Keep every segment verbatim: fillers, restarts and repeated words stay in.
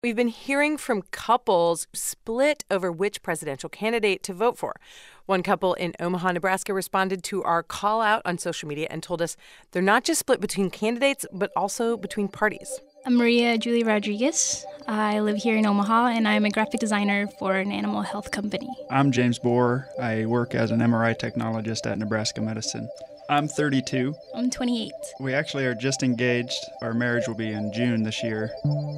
We've been hearing from couples split over which presidential candidate to vote for. One couple in Omaha, Nebraska responded to our call out on social media and told us they're not just split between candidates, but also between parties. I'm Maria Julie Rodriguez. I live here in Omaha, and I'm a graphic designer for an animal health company. I'm James Borer. I work as an M R I technologist at Nebraska Medicine. I'm thirty-two. I'm twenty-eight. We actually are just engaged. Our marriage will be in June this year.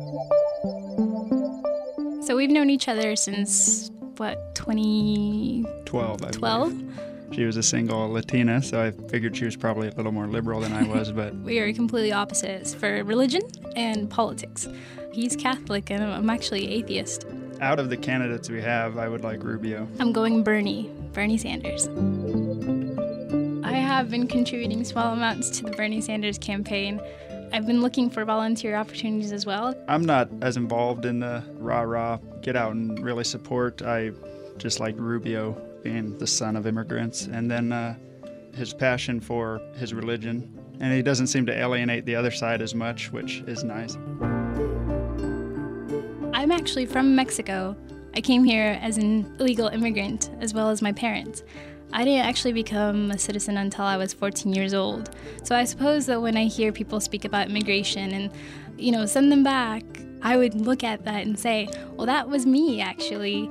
So we've known each other since, what, twenty twelve, I twelve? believe. She was a single Latina, so I figured she was probably a little more liberal than I was, but... We are completely opposites for religion and politics. He's Catholic, and I'm actually atheist. Out of the candidates we have, I would like Rubio. I'm going Bernie, Bernie Sanders. I have been contributing small amounts to the Bernie Sanders campaign. I've been looking for volunteer opportunities as well. I'm not as involved in the rah-rah, get out and really support. I just like Rubio being the son of immigrants, and then uh, his passion for his religion. And he doesn't seem to alienate the other side as much, which is nice. I'm actually from Mexico. I came here as an illegal immigrant, as well as my parents. I didn't actually become a citizen until I was fourteen years old. So I suppose that when I hear people speak about immigration and, you know, send them back, I would look at that and say, well, that was me, actually.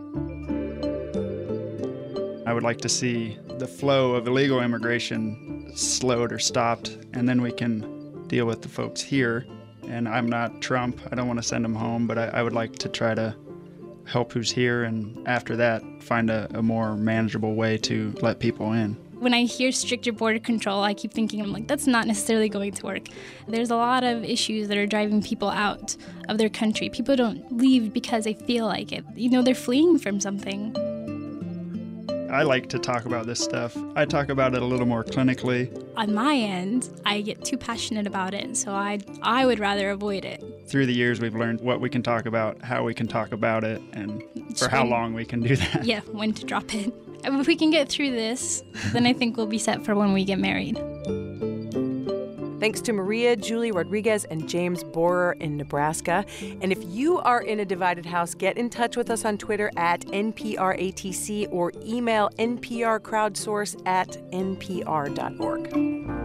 I would like to see the flow of illegal immigration slowed or stopped, and then we can deal with the folks here. And I'm not Trump. I don't want to send them home, but I, I would like to try to help who's here, and after that, find a, a more manageable way to let people in. When I hear stricter border control, I keep thinking, I'm like, that's not necessarily going to work. There's a lot of issues that are driving people out of their country. People don't leave because they feel like it. You know, they're fleeing from something. I like to talk about this stuff. I talk about it a little more clinically. On my end, I get too passionate about it, so I I would rather avoid it. Through the years, we've learned what we can talk about, how we can talk about it, and for how long we can do that. Yeah, when to drop it. If we can get through this, then I think we'll be set for when we get married. Thanks to Maria Julie Rodriguez and James Borer in Nebraska. And if you are in a divided house, get in touch with us on Twitter at N P R A T C or email N P R crowdsource at N P R dot org.